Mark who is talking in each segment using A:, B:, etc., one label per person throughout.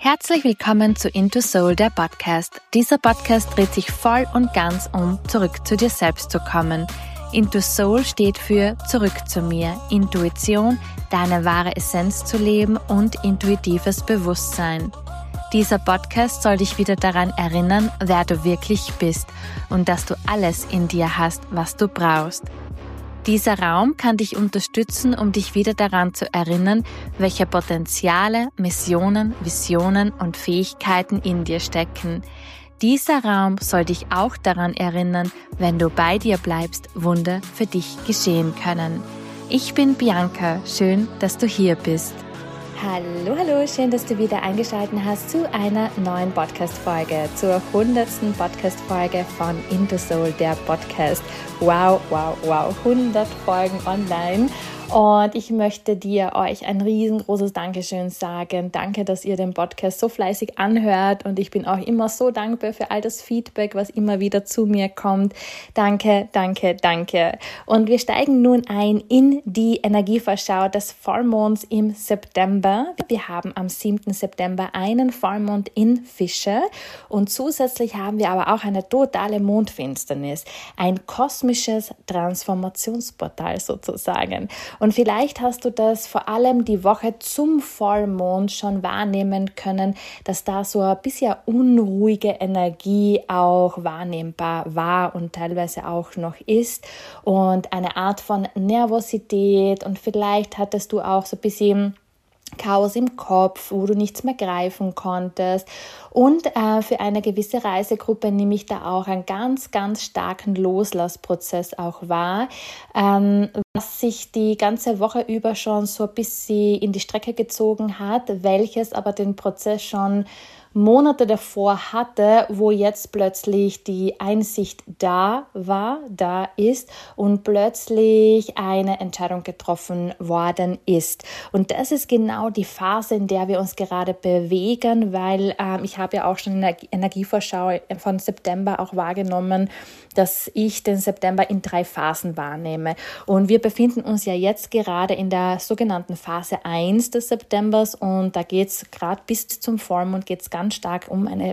A: Herzlich willkommen zu Into Soul, der Podcast. Dieser Podcast dreht sich voll und ganz um zurück zu dir selbst zu kommen. Into Soul steht für zurück zu mir, Intuition, deine wahre Essenz zu leben und intuitives Bewusstsein. Dieser Podcast soll dich wieder daran erinnern, wer du wirklich bist und dass du alles in dir hast, was du brauchst. Dieser Raum kann dich unterstützen, um dich wieder daran zu erinnern, welche Potenziale, Missionen, Visionen und Fähigkeiten in dir stecken. Dieser Raum soll dich auch daran erinnern, wenn du bei dir bleibst, Wunder für dich geschehen können. Ich bin Bianca, schön, dass du hier bist. Hallo, schön, dass du wieder eingeschaltet hast zu einer neuen Podcast-Folge, zur 100. Podcast-Folge von Into Soul, der Podcast. Wow, 100 Folgen online. Und ich möchte euch ein riesengroßes Dankeschön sagen. Danke, dass ihr den Podcast so fleißig anhört und ich bin auch immer so dankbar für all das Feedback, was immer wieder zu mir kommt. Danke. Und wir steigen nun ein in die Energievorschau des Vollmonds im September. Wir haben am 7. September einen Vollmond in Fische und zusätzlich haben wir aber auch eine totale Mondfinsternis, ein kosmisches Transformationsportal sozusagen. Und vielleicht hast du das vor allem die Woche zum Vollmond schon wahrnehmen können, dass da so ein bisschen unruhige Energie auch wahrnehmbar war und teilweise auch noch ist und eine Art von Nervosität und vielleicht hattest du auch so ein bisschen Chaos im Kopf, wo du nichts mehr greifen konntest. Und für eine gewisse Reisegruppe nehme ich da auch einen ganz, ganz starken Loslassprozess auch wahr, was sich die ganze Woche über schon so ein bisschen in die Strecke gezogen hat, welches aber den Prozess schon Monate davor hatte, wo jetzt plötzlich die Einsicht da ist und plötzlich eine Entscheidung getroffen worden ist. Und das ist genau die Phase, in der wir uns gerade bewegen, weil ich habe ja auch schon in der Energievorschau von September auch wahrgenommen, dass ich den September in 3 Phasen wahrnehme. Und wir befinden uns ja jetzt gerade in der sogenannten Phase 1 des Septembers und da geht es gerade bis zum Vollmond geht's ganz stark um eine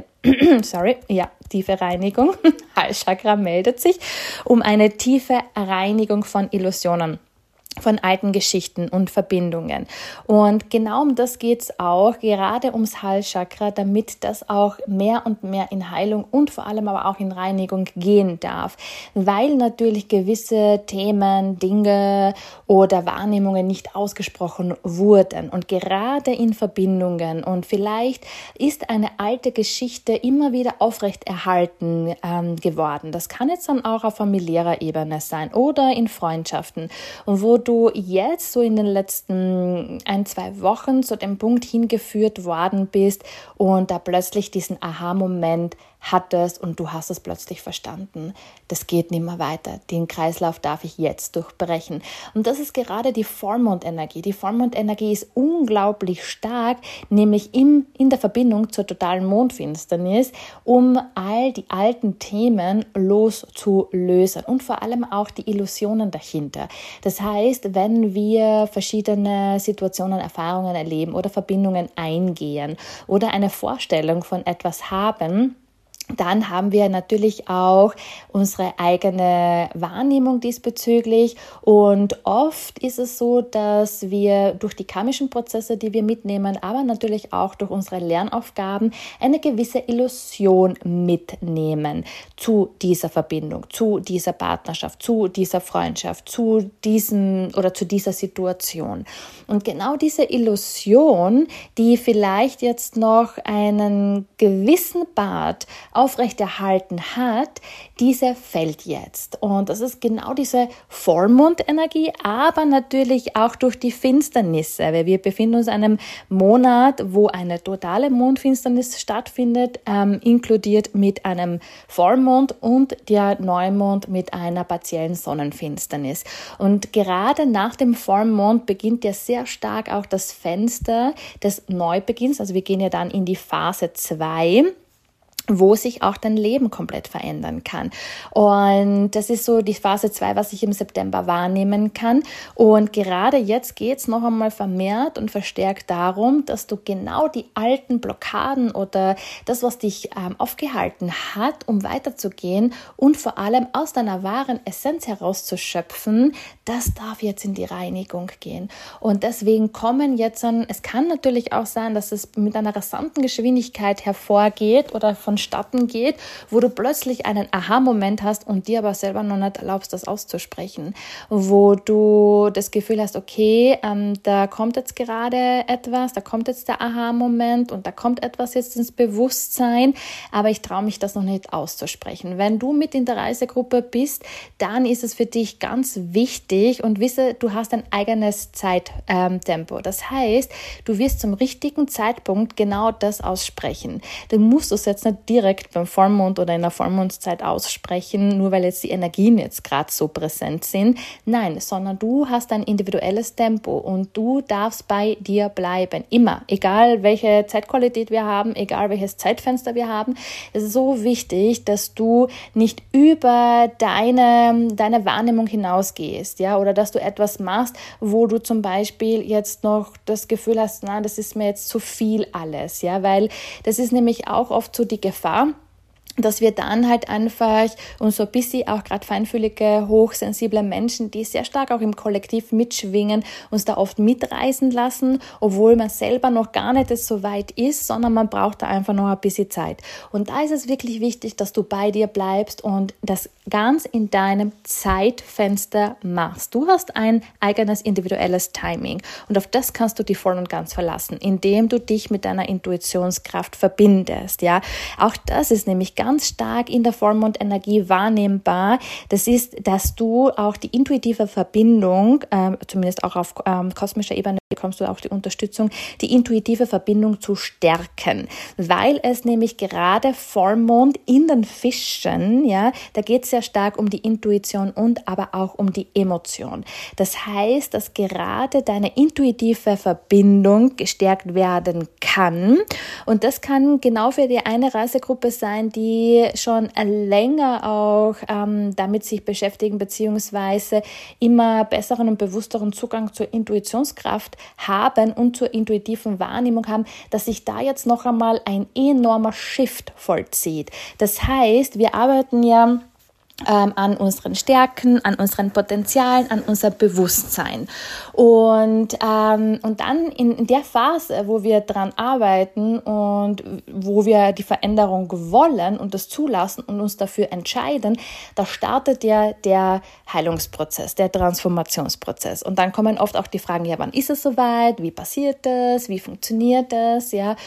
A: tiefe Reinigung. Halschakra meldet sich, um eine tiefe Reinigung von Illusionen, von alten Geschichten und Verbindungen. Und genau um das geht's auch, gerade ums Halschakra, damit das auch mehr und mehr in Heilung und vor allem aber auch in Reinigung gehen darf. Weil natürlich gewisse Themen, Dinge oder Wahrnehmungen nicht ausgesprochen wurden. Und gerade in Verbindungen und vielleicht ist eine alte Geschichte immer wieder aufrechterhalten geworden. Das kann jetzt dann auch auf familiärer Ebene sein oder in Freundschaften. Und wo du jetzt so in den letzten 1-2 Wochen zu dem Punkt hingeführt worden bist und da plötzlich diesen Aha-Moment hattest und du hast es plötzlich verstanden. Das geht nicht mehr weiter. Den Kreislauf darf ich jetzt durchbrechen. Und das ist gerade die Vollmondenergie. Die Vollmondenergie ist unglaublich stark, nämlich in der Verbindung zur totalen Mondfinsternis, um all die alten Themen loszulösen und vor allem auch die Illusionen dahinter. Das heißt, wenn wir verschiedene Situationen, Erfahrungen erleben oder Verbindungen eingehen oder eine Vorstellung von etwas haben, dann haben wir natürlich auch unsere eigene Wahrnehmung diesbezüglich und oft ist es so, dass wir durch die karmischen Prozesse, die wir mitnehmen, aber natürlich auch durch unsere Lernaufgaben eine gewisse Illusion mitnehmen zu dieser Verbindung, zu dieser Partnerschaft, zu dieser Freundschaft, zu diesem oder zu dieser Situation. Und genau diese Illusion, die vielleicht jetzt noch einen gewissen Part aufrechterhalten hat, diese fällt jetzt. Und das ist genau diese Vollmondenergie, aber natürlich auch durch die Finsternisse, weil wir befinden uns in einem Monat, wo eine totale Mondfinsternis stattfindet, inkludiert mit einem Vollmond und der Neumond mit einer partiellen Sonnenfinsternis. Und gerade nach dem Vollmond beginnt ja sehr stark auch das Fenster des Neubeginns, also wir gehen ja dann in die Phase 2, wo sich auch dein Leben komplett verändern kann. Und das ist so die Phase 2, was ich im September wahrnehmen kann. Und gerade jetzt geht es noch einmal vermehrt und verstärkt darum, dass du genau die alten Blockaden oder das, was dich aufgehalten hat, um weiterzugehen und vor allem aus deiner wahren Essenz herauszuschöpfen, das darf jetzt in die Reinigung gehen. Und deswegen kommen jetzt es kann natürlich auch sein, dass es mit einer rasanten Geschwindigkeit hervorgeht oder vonstatten geht, wo du plötzlich einen Aha-Moment hast und dir aber selber noch nicht erlaubst, das auszusprechen, wo du das Gefühl hast, okay, da kommt jetzt gerade etwas, da kommt jetzt der Aha-Moment und da kommt etwas jetzt ins Bewusstsein, aber ich traue mich das noch nicht auszusprechen. Wenn du mit in der Reisegruppe bist, dann ist es für dich ganz wichtig und wisse, du hast ein eigenes Zeittempo. Das heißt, du wirst zum richtigen Zeitpunkt genau das aussprechen. Du musst es jetzt nicht direkt beim Vollmond oder in der Vollmondzeit aussprechen, nur weil jetzt die Energien jetzt gerade so präsent sind. Nein, sondern du hast ein individuelles Tempo und du darfst bei dir bleiben. Immer. Egal welche Zeitqualität wir haben, egal welches Zeitfenster wir haben. Es ist so wichtig, dass du nicht über deine Wahrnehmung hinausgehst, ja, oder dass du etwas machst, wo du zum Beispiel jetzt noch das Gefühl hast, na, das ist mir jetzt zu viel alles, ja, weil das ist nämlich auch oft so die Gefahr, dass wir dann halt einfach und so ein bisschen auch gerade feinfühlige, hochsensible Menschen, die sehr stark auch im Kollektiv mitschwingen, uns da oft mitreißen lassen, obwohl man selber noch gar nicht so weit ist, sondern man braucht da einfach noch ein bisschen Zeit. Und da ist es wirklich wichtig, dass du bei dir bleibst und das ganz in deinem Zeitfenster machst. Du hast ein eigenes individuelles Timing und auf das kannst du dich voll und ganz verlassen, indem du dich mit deiner Intuitionskraft verbindest. Ja, auch das ist nämlich ganz stark in der Vollmondenergie wahrnehmbar. Das ist, dass du auch die intuitive Verbindung, zumindest auch auf kosmischer Ebene bekommst du auch die Unterstützung, die intuitive Verbindung zu stärken, weil es nämlich gerade Vollmond in den Fischen, ja, da geht es sehr stark um die Intuition und aber auch um die Emotion. Das heißt, dass gerade deine intuitive Verbindung gestärkt werden kann und das kann genau für die eine Reisegruppe sein, die schon länger auch damit sich beschäftigen, beziehungsweise immer besseren und bewussteren Zugang zur Intuitionskraft haben und zur intuitiven Wahrnehmung haben, dass sich da jetzt noch einmal ein enormer Shift vollzieht. Das heißt, wir arbeiten ja an unseren Stärken, an unseren Potenzialen, an unser Bewusstsein. Und dann in der Phase, wo wir dran arbeiten und wo wir die Veränderung wollen und das zulassen und uns dafür entscheiden, da startet ja der Heilungsprozess, der Transformationsprozess. Und dann kommen oft auch die Fragen, ja, wann ist es soweit? Wie passiert das? Wie funktioniert das? Ja,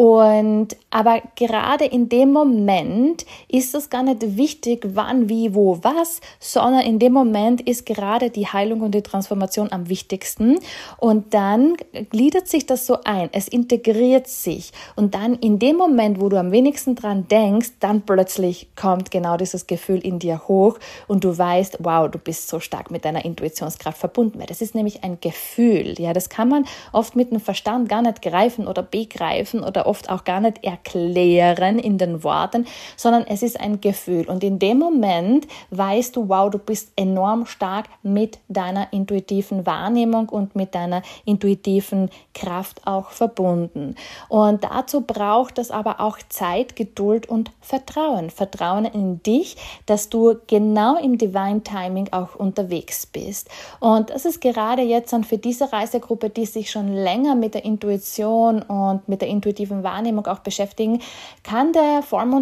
A: aber gerade in dem Moment ist es gar nicht wichtig, wann, wie, wo, was, sondern in dem Moment ist gerade die Heilung und die Transformation am wichtigsten und dann gliedert sich das so ein, es integriert sich und dann in dem Moment, wo du am wenigsten dran denkst, dann plötzlich kommt genau dieses Gefühl in dir hoch und du weißt, wow, du bist so stark mit deiner Intuitionskraft verbunden, weil das ist nämlich ein Gefühl, ja, das kann man oft mit dem Verstand gar nicht greifen oder begreifen oder oft auch gar nicht erklären in den Worten, sondern es ist ein Gefühl und in dem Moment weißt du, wow, du bist enorm stark mit deiner intuitiven Wahrnehmung und mit deiner intuitiven Kraft auch verbunden. Und dazu braucht es aber auch Zeit, Geduld und Vertrauen. Vertrauen in dich, dass du genau im Divine Timing auch unterwegs bist. Und das ist gerade jetzt dann für diese Reisegruppe, die sich schon länger mit der Intuition und mit der intuitiven Wahrnehmung auch beschäftigen, kann der Vollmond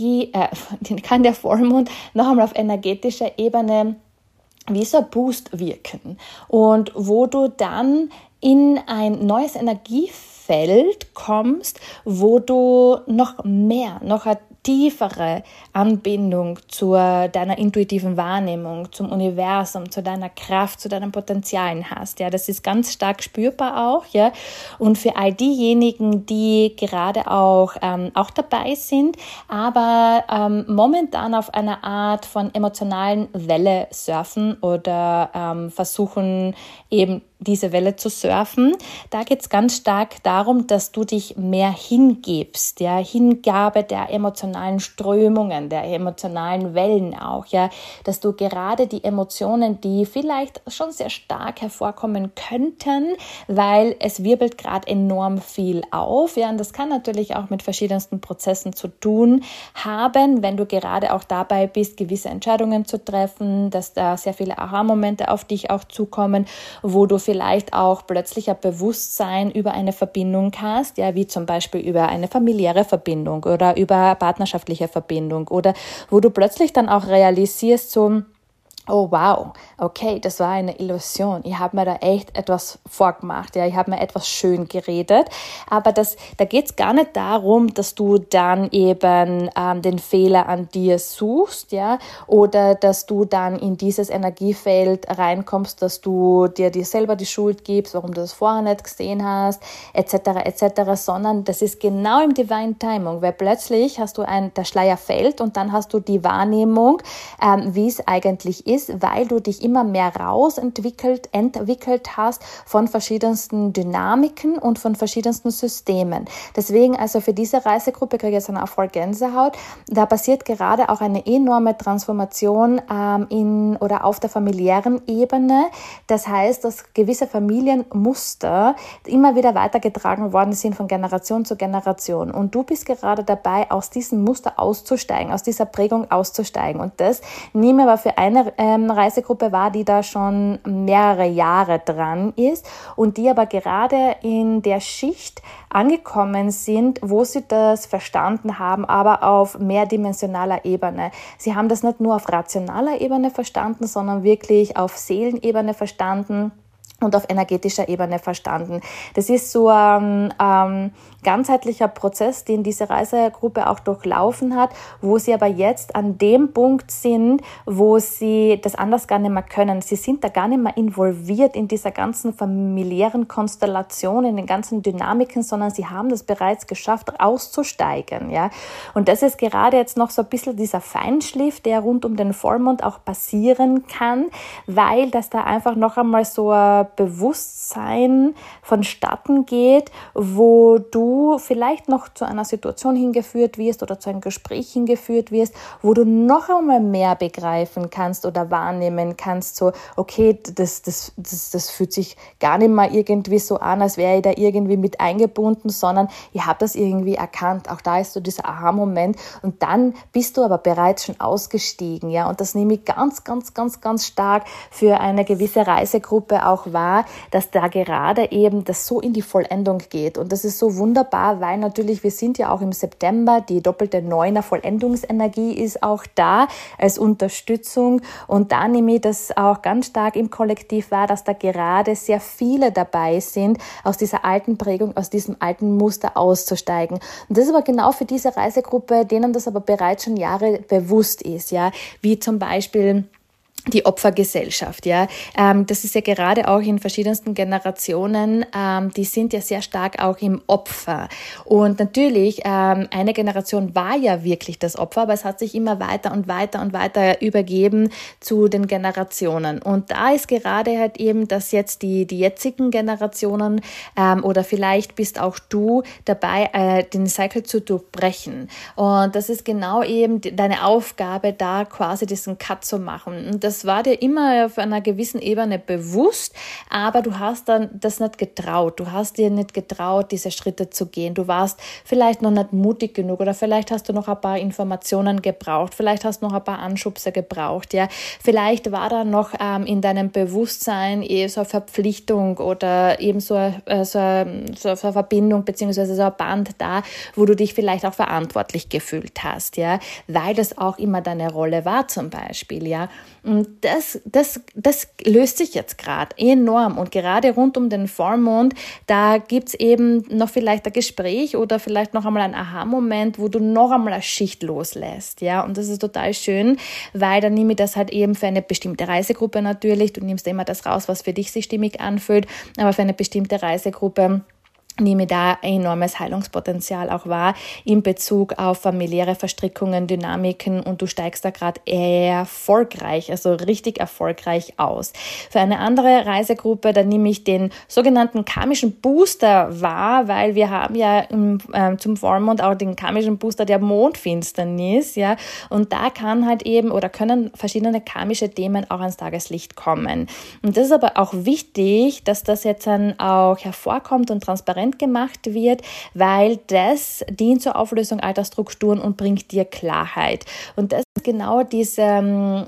A: noch einmal auf energetischer Ebene wie so ein Boost wirken und wo du dann in ein neues Energiefeld kommst, wo du noch eine tiefere Anbindung zu deiner intuitiven Wahrnehmung, zum Universum, zu deiner Kraft, zu deinen Potenzialen hast. Ja, das ist ganz stark spürbar auch, ja. Und für all diejenigen, die gerade auch dabei sind, aber momentan auf einer Art von emotionalen Welle surfen oder versuchen eben diese Welle zu surfen. Da geht es ganz stark darum, dass du dich mehr hingibst, ja, Hingabe der emotionalen Strömungen, der emotionalen Wellen auch, ja, dass du gerade die Emotionen, die vielleicht schon sehr stark hervorkommen könnten, weil es wirbelt gerade enorm viel auf, ja, und das kann natürlich auch mit verschiedensten Prozessen zu tun haben, wenn du gerade auch dabei bist, gewisse Entscheidungen zu treffen, dass da sehr viele Aha-Momente auf dich auch zukommen, wo du vielleicht auch plötzlich ein Bewusstsein über eine Verbindung hast, ja, wie zum Beispiel über eine familiäre Verbindung oder über partnerschaftliche Verbindung oder wo du plötzlich dann auch realisierst, so, oh wow, okay, das war eine Illusion. Ich habe mir da echt etwas vorgemacht, ja, ich habe mir etwas schön geredet, aber da geht es gar nicht darum, dass du dann eben den Fehler an dir suchst, ja, oder dass du dann in dieses Energiefeld reinkommst, dass du dir selber die Schuld gibst, warum du das vorher nicht gesehen hast, etc., sondern das ist genau im Divine Timing, weil plötzlich hast du der Schleier fällt und dann hast du die Wahrnehmung, wie es eigentlich ist, weil du dich immer mehr entwickelt hast von verschiedensten Dynamiken und von verschiedensten Systemen. Deswegen also für diese Reisegruppe kriege ich jetzt eine voll Gänsehaut. Da passiert gerade auch eine enorme Transformation auf der familiären Ebene. Das heißt, dass gewisse Familienmuster immer wieder weitergetragen worden sind von Generation zu Generation. Und du bist gerade dabei, aus diesem Muster auszusteigen, aus dieser Prägung auszusteigen. Und das nehme aber für eine Reisegruppe wahr, die da schon mehrere Jahre dran ist und die aber gerade in der Schicht angekommen sind, wo sie das verstanden haben, aber auf mehrdimensionaler Ebene. Sie haben das nicht nur auf rationaler Ebene verstanden, sondern wirklich auf Seelenebene verstanden und auf energetischer Ebene verstanden. Das ist so ein ganzheitlicher Prozess, den diese Reisegruppe auch durchlaufen hat, wo sie aber jetzt an dem Punkt sind, wo sie das anders gar nicht mehr können. Sie sind da gar nicht mehr involviert in dieser ganzen familiären Konstellation, in den ganzen Dynamiken, sondern sie haben das bereits geschafft, auszusteigen. Ja? Und das ist gerade jetzt noch so ein bisschen dieser Feinschliff, der rund um den Vollmond auch passieren kann, weil das da einfach noch einmal so ein Bewusstsein vonstatten geht, wo du vielleicht noch zu einer Situation hingeführt wirst oder zu einem Gespräch hingeführt wirst, wo du noch einmal mehr begreifen kannst oder wahrnehmen kannst, so, okay, das fühlt sich gar nicht mal irgendwie so an, als wäre ich da irgendwie mit eingebunden, sondern ich habe das irgendwie erkannt. Auch da ist so dieser Aha-Moment und dann bist du aber bereits schon ausgestiegen, ja, und das nehme ich ganz, ganz, ganz, ganz stark für eine gewisse Reisegruppe auch wahr, dass da gerade eben das so in die Vollendung geht und das ist so wunderbar, weil natürlich wir sind ja auch im September, die doppelte Neuner Vollendungsenergie ist auch da als Unterstützung und da nehme ich das auch ganz stark im Kollektiv wahr, dass da gerade sehr viele dabei sind, aus dieser alten Prägung, aus diesem alten Muster auszusteigen. Und das ist aber genau für diese Reisegruppe, denen das aber bereits schon Jahre bewusst ist, ja, wie zum Beispiel die Opfergesellschaft, ja, das ist ja gerade auch in verschiedensten Generationen, die sind ja sehr stark auch im Opfer und natürlich, eine Generation war ja wirklich das Opfer, aber es hat sich immer weiter und weiter und weiter übergeben zu den Generationen und da ist gerade halt eben, dass jetzt die jetzigen Generationen oder vielleicht bist auch du dabei, den Cycle zu durchbrechen und das ist genau eben deine Aufgabe, da quasi diesen Cut zu machen und das war dir immer auf einer gewissen Ebene bewusst, aber du hast dann das nicht getraut. Du hast dir nicht getraut, diese Schritte zu gehen. Du warst vielleicht noch nicht mutig genug oder vielleicht hast du noch ein paar Informationen gebraucht. Vielleicht hast du noch ein paar Anschubse gebraucht. Ja, vielleicht war da noch in deinem Bewusstsein so eine Verpflichtung oder eben so eine Verbindung beziehungsweise so ein Band da, wo du dich vielleicht auch verantwortlich gefühlt hast. Ja, weil das auch immer deine Rolle war zum Beispiel. Ja, und das löst sich jetzt gerade enorm und gerade rund um den Vollmond, da gibt's eben noch vielleicht ein Gespräch oder vielleicht noch einmal ein Aha-Moment, wo du noch einmal eine Schicht loslässt, ja, und das ist total schön, weil dann nehme ich das halt eben für eine bestimmte Reisegruppe natürlich, du nimmst immer das raus, was für dich sich stimmig anfühlt, aber für eine bestimmte Reisegruppe nehme da enormes Heilungspotenzial auch wahr in Bezug auf familiäre Verstrickungen, Dynamiken und du steigst da gerade erfolgreich, also richtig erfolgreich aus. Für eine andere Reisegruppe, da nehme ich den sogenannten karmischen Booster wahr, weil wir haben ja zum Vollmond auch den karmischen Booster der Mondfinsternis, ja, und da kann halt eben oder können verschiedene karmische Themen auch ans Tageslicht kommen. Und das ist aber auch wichtig, dass das jetzt dann auch hervorkommt und transparent gemacht wird, weil das dient zur Auflösung alter Strukturen und bringt dir Klarheit. Und das ist genau diese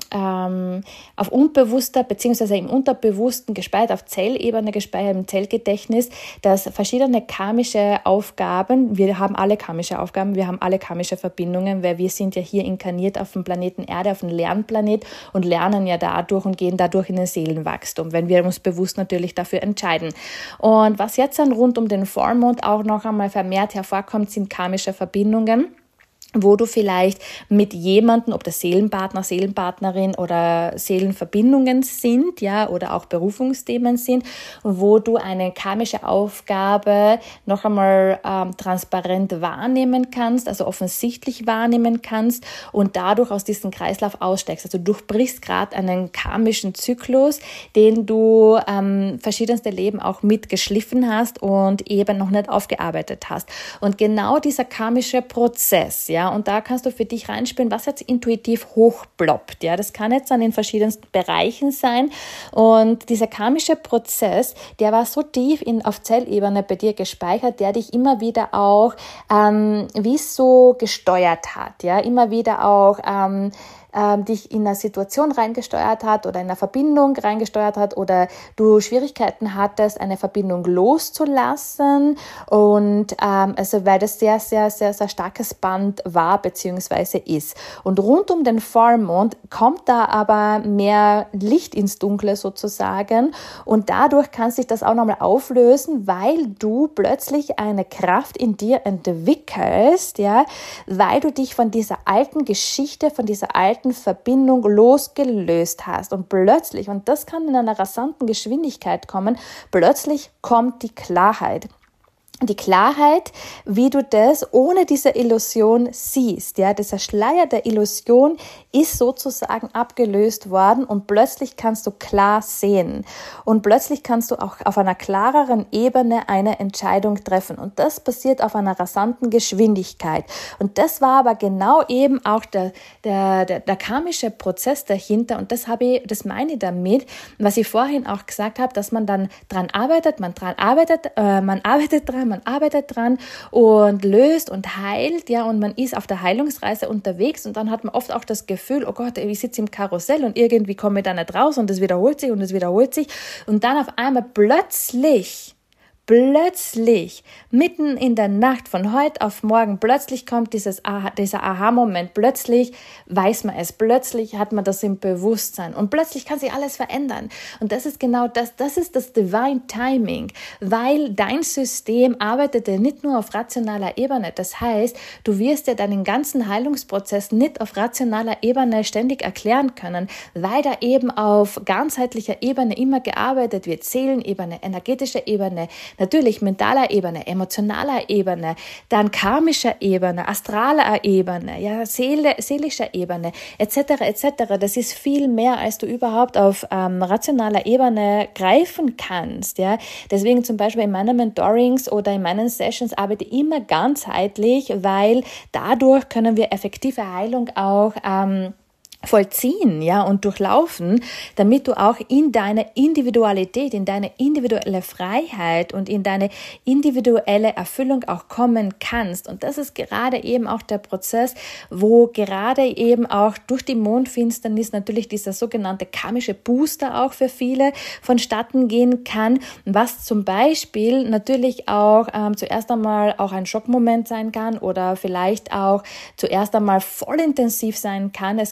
A: auf unbewusster bzw. im Unterbewussten gespeichert, auf Zellebene gespeichert, im Zellgedächtnis, dass verschiedene karmische Aufgaben, wir haben alle karmische Aufgaben, wir haben alle karmische Verbindungen, weil wir sind ja hier inkarniert auf dem Planeten Erde, auf dem Lernplanet und lernen ja dadurch und gehen dadurch in den Seelenwachstum, wenn wir uns bewusst natürlich dafür entscheiden. Und was jetzt dann rund um den Vollmond auch noch einmal vermehrt hervorkommt, sind karmische Verbindungen, wo du vielleicht mit jemandem, ob das Seelenpartner, Seelenpartnerin oder Seelenverbindungen sind, ja, oder auch Berufungsthemen sind, wo du eine karmische Aufgabe noch einmal transparent wahrnehmen kannst, also offensichtlich wahrnehmen kannst und dadurch aus diesem Kreislauf aussteigst. Also du durchbrichst gerade einen karmischen Zyklus, den du verschiedenste Leben auch mitgeschliffen hast und eben noch nicht aufgearbeitet hast. Und genau dieser karmische Prozess, ja, und da kannst du für dich reinspielen, was jetzt intuitiv hochploppt. Ja, das kann jetzt an den verschiedensten Bereichen sein. Und dieser karmische Prozess, der war so tief auf Zellebene bei dir gespeichert, der dich immer wieder auch wie so gesteuert hat. Ja, immer wieder auch dich in eine Situation reingesteuert hat oder in eine Verbindung reingesteuert hat oder du Schwierigkeiten hattest, eine Verbindung loszulassen und also weil das sehr, sehr, sehr, sehr starkes Band war bzw. ist. Und rund um den Vollmond kommt da aber mehr Licht ins Dunkle sozusagen und dadurch kann sich das auch nochmal auflösen, weil du plötzlich eine Kraft in dir entwickelst, ja, weil du dich von dieser alten Geschichte, von dieser alten Verbindung losgelöst hast und plötzlich, und das kann in einer rasanten Geschwindigkeit kommen, plötzlich kommt die Klarheit. Die Klarheit, wie du das ohne diese Illusion siehst, ja, dieser Schleier der Illusion ist sozusagen abgelöst worden und plötzlich kannst du klar sehen und plötzlich kannst du auch auf einer klareren Ebene eine Entscheidung treffen und das passiert auf einer rasanten Geschwindigkeit und das war aber genau eben auch der karmische Prozess dahinter und das meine ich damit, was ich vorhin auch gesagt habe, dass man dann dran arbeitet, man arbeitet dran und löst und heilt, ja, und man ist auf der Heilungsreise unterwegs und dann hat man oft auch das Gefühl, oh Gott, ich sitze im Karussell und irgendwie komme ich da nicht raus und es wiederholt sich und dann auf einmal plötzlich, mitten in der Nacht von heute auf morgen, plötzlich kommt dieser Aha-Moment, plötzlich weiß man es, plötzlich hat man das im Bewusstsein und plötzlich kann sich alles verändern. Und das ist genau das ist das Divine Timing, weil dein System arbeitet ja nicht nur auf rationaler Ebene. Das heißt, du wirst ja deinen ganzen Heilungsprozess nicht auf rationaler Ebene ständig erklären können, weil da eben auf ganzheitlicher Ebene immer gearbeitet wird, Seelenebene, energetische Ebene, natürlich mentaler Ebene, emotionaler Ebene, dann karmischer Ebene, astraler Ebene, ja, seelischer Ebene, etc. Das ist viel mehr, als du überhaupt auf rationaler Ebene greifen kannst. Ja? Deswegen zum Beispiel in meinen Mentorings oder in meinen Sessions arbeite ich immer ganzheitlich, weil dadurch können wir effektive Heilung auch vollziehen, ja, und durchlaufen, damit du auch in deine Individualität, in deine individuelle Freiheit und in deine individuelle Erfüllung auch kommen kannst. Und das ist gerade eben auch der Prozess, wo gerade eben auch durch die Mondfinsternis natürlich dieser sogenannte karmische Booster auch für viele vonstatten gehen kann, was zum Beispiel natürlich auch zuerst einmal auch ein Schockmoment sein kann oder vielleicht auch zuerst einmal voll intensiv sein kann. Es kann natürlich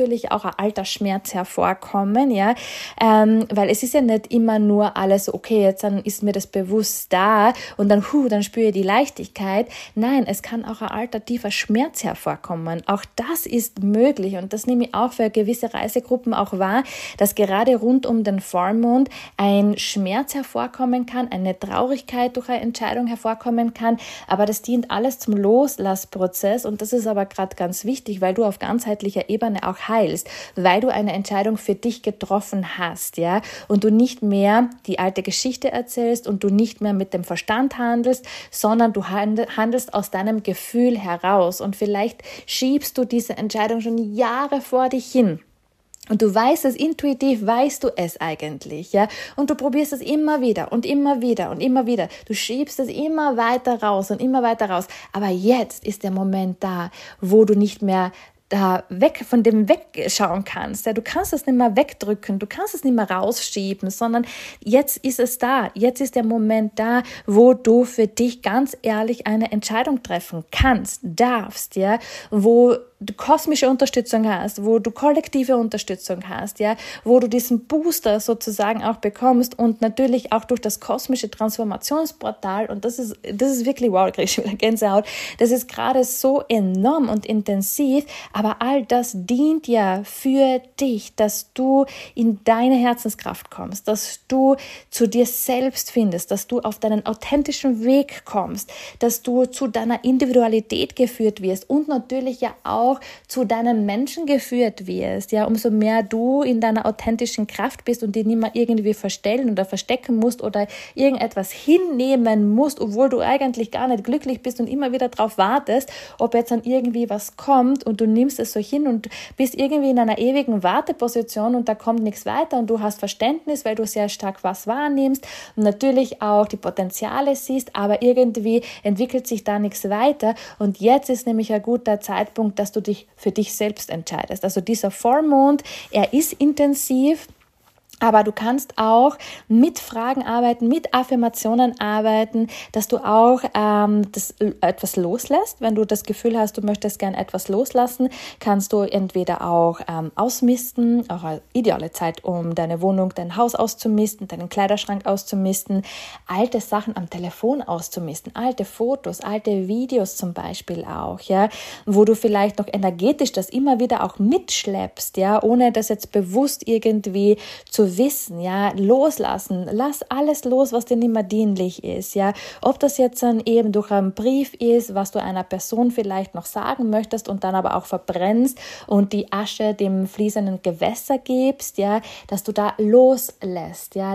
A: natürlich auch ein Altersschmerz hervorkommen, ja, weil es ist ja nicht immer nur alles okay, jetzt dann ist mir das bewusst da und dann spüre ich die Leichtigkeit. Nein, es kann auch ein alter, tiefer Schmerz hervorkommen. Auch das ist möglich und das nehme ich auch für gewisse Reisegruppen auch wahr, dass gerade rund um den Vollmond ein Schmerz hervorkommen kann, eine Traurigkeit durch eine Entscheidung hervorkommen kann, aber das dient alles zum Loslassprozess und das ist aber gerade ganz wichtig, weil du auf ganzheitlicher Ebene auch heilst, weil du eine Entscheidung für dich getroffen hast, ja, und du nicht mehr die alte Geschichte erzählst und du nicht mehr mit dem Verstand handelst, sondern du handelst aus deinem Gefühl heraus und vielleicht schiebst du diese Entscheidung schon Jahre vor dich hin. Und du weißt es, intuitiv weißt du es eigentlich, ja. Und du probierst es immer wieder und immer wieder und immer wieder. Du schiebst es immer weiter raus und immer weiter raus. Aber jetzt ist der Moment da, wo du nicht mehr da von dem wegschauen kannst. Ja, du kannst es nicht mehr wegdrücken, du kannst es nicht mehr rausschieben, sondern jetzt ist es da. Jetzt ist der Moment da, wo du für dich ganz ehrlich eine Entscheidung treffen kannst, darfst, ja, wo du kosmische Unterstützung hast, wo du kollektive Unterstützung hast, ja, wo du diesen Booster sozusagen auch bekommst und natürlich auch durch das kosmische Transformationsportal und das ist wirklich wow, da kriege ich schon wieder Gänsehaut, das ist gerade so enorm und intensiv, aber all das dient ja für dich, dass du in deine Herzenskraft kommst, dass du zu dir selbst findest, dass du auf deinen authentischen Weg kommst, dass du zu deiner Individualität geführt wirst und natürlich ja auch zu deinem Menschen geführt wirst, ja, umso mehr du in deiner authentischen Kraft bist und die nicht mehr irgendwie verstellen oder verstecken musst oder irgendetwas hinnehmen musst, obwohl du eigentlich gar nicht glücklich bist und immer wieder darauf wartest, ob jetzt dann irgendwie was kommt und du nimmst es so hin und bist irgendwie in einer ewigen Warteposition und da kommt nichts weiter und du hast Verständnis, weil du sehr stark was wahrnimmst und natürlich auch die Potenziale siehst, aber irgendwie entwickelt sich da nichts weiter und jetzt ist nämlich ein guter Zeitpunkt, dass du dich für dich selbst entscheidest. Also dieser Vollmond, er ist intensiv, aber du kannst auch mit Fragen arbeiten, mit Affirmationen arbeiten, dass du auch das etwas loslässt. Wenn du das Gefühl hast, du möchtest gern etwas loslassen, kannst du entweder auch ausmisten, auch eine ideale Zeit, um deine Wohnung, dein Haus auszumisten, deinen Kleiderschrank auszumisten, alte Sachen am Telefon auszumisten, alte Fotos, alte Videos zum Beispiel auch, ja, wo du vielleicht noch energetisch das immer wieder auch mitschleppst, ja, ohne das jetzt bewusst irgendwie zu wissen, ja, loslassen, lass alles los, was dir nicht mehr dienlich ist, ja, ob das jetzt dann eben durch einen Brief ist, was du einer Person vielleicht noch sagen möchtest und dann aber auch verbrennst und die Asche dem fließenden Gewässer gibst, ja, dass du da loslässt, ja,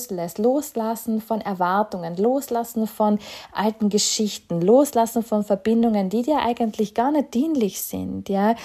A: loslassen von Erwartungen, loslassen von alten Geschichten, loslassen von Verbindungen, die dir eigentlich gar nicht dienlich sind, ja,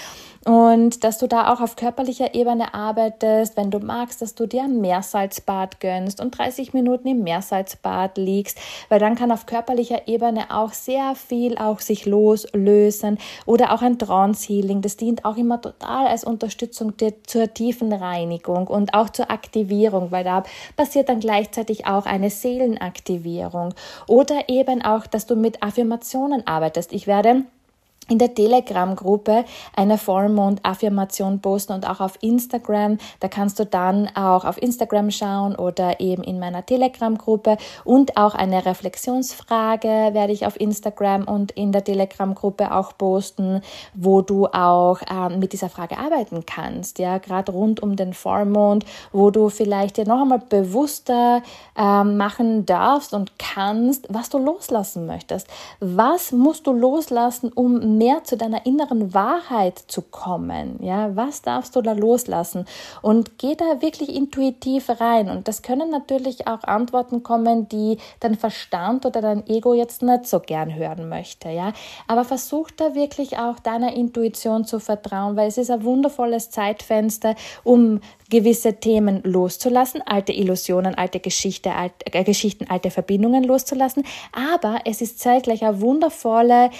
A: und dass du da auch auf körperlicher Ebene arbeitest, wenn du magst, dass du dir ein Meersalzbad gönnst und 30 Minuten im Meersalzbad liegst, weil dann kann auf körperlicher Ebene auch sehr viel auch sich loslösen oder auch ein Trance-Healing, das dient auch immer total als Unterstützung zur tiefen Reinigung und auch zur Aktivierung, weil da passiert dann gleichzeitig auch eine Seelenaktivierung oder eben auch, dass du mit Affirmationen arbeitest. Ich werde in der Telegram-Gruppe eine Vollmond-Affirmation posten und auch auf Instagram. Da kannst du dann auch auf Instagram schauen oder eben in meiner Telegram-Gruppe und auch eine Reflexionsfrage werde ich auf Instagram und in der Telegram-Gruppe auch posten, wo du auch mit dieser Frage arbeiten kannst, ja, gerade rund um den Vollmond, wo du vielleicht dir noch einmal bewusster machen darfst und kannst, was du loslassen möchtest. Was musst du loslassen, um mehr zu deiner inneren Wahrheit zu kommen, ja, was darfst du da loslassen und geh da wirklich intuitiv rein und das können natürlich auch Antworten kommen, die dein Verstand oder dein Ego jetzt nicht so gern hören möchte, ja, aber versuch da wirklich auch deiner Intuition zu vertrauen, weil es ist ein wundervolles Zeitfenster, um gewisse Themen loszulassen, alte Illusionen, alte Geschichten, alte Verbindungen loszulassen, aber es ist zeitgleich eine wundervolle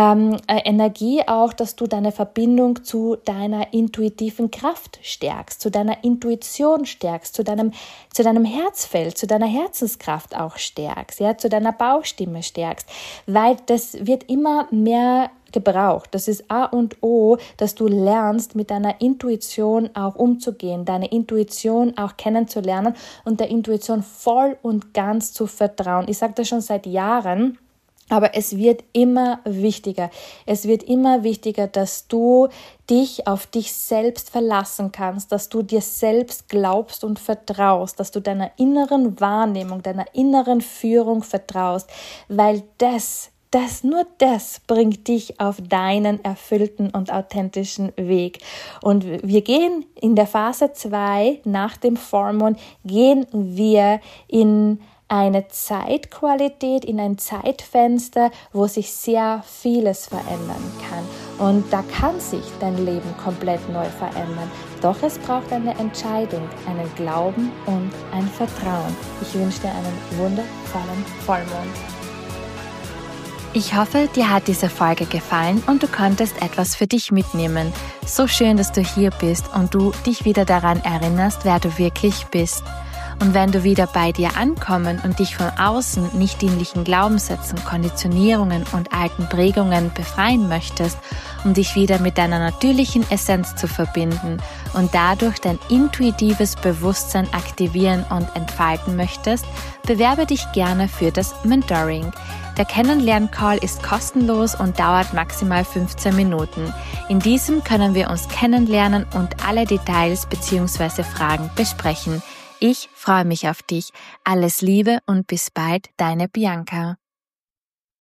A: Energie auch, dass du deine Verbindung zu deiner intuitiven Kraft stärkst, zu deiner Intuition stärkst, zu deinem Herzfeld, zu deiner Herzenskraft auch stärkst, ja, zu deiner Bauchstimme stärkst, weil das wird immer mehr gebraucht. Das ist A und O, dass du lernst, mit deiner Intuition auch umzugehen, deine Intuition auch kennenzulernen und der Intuition voll und ganz zu vertrauen. Ich sage das schon seit Jahren, aber es wird immer wichtiger. Es wird immer wichtiger, dass du dich auf dich selbst verlassen kannst, dass du dir selbst glaubst und vertraust, dass du deiner inneren Wahrnehmung, deiner inneren Führung vertraust, weil nur das bringt dich auf deinen erfüllten und authentischen Weg. Und wir gehen in der Phase 2 nach dem Vollmond, gehen wir in eine Zeitqualität, in ein Zeitfenster, wo sich sehr vieles verändern kann. Und da kann sich dein Leben komplett neu verändern. Doch es braucht eine Entscheidung, einen Glauben und ein Vertrauen. Ich wünsche dir einen wundervollen Vollmond. Ich hoffe, dir hat diese Folge gefallen und du konntest etwas für dich mitnehmen. So schön, dass du hier bist und du dich wieder daran erinnerst, wer du wirklich bist. Und wenn du wieder bei dir ankommen und dich von außen nicht dienlichen Glaubenssätzen, Konditionierungen und alten Prägungen befreien möchtest, um dich wieder mit deiner natürlichen Essenz zu verbinden und dadurch dein intuitives Bewusstsein aktivieren und entfalten möchtest, bewerbe dich gerne für das Mentoring. Der Kennenlern-Call ist kostenlos und dauert maximal 15 Minuten. In diesem können wir uns kennenlernen und alle Details bzw. Fragen besprechen. Ich freue mich auf dich. Alles Liebe und bis bald, deine Bianca.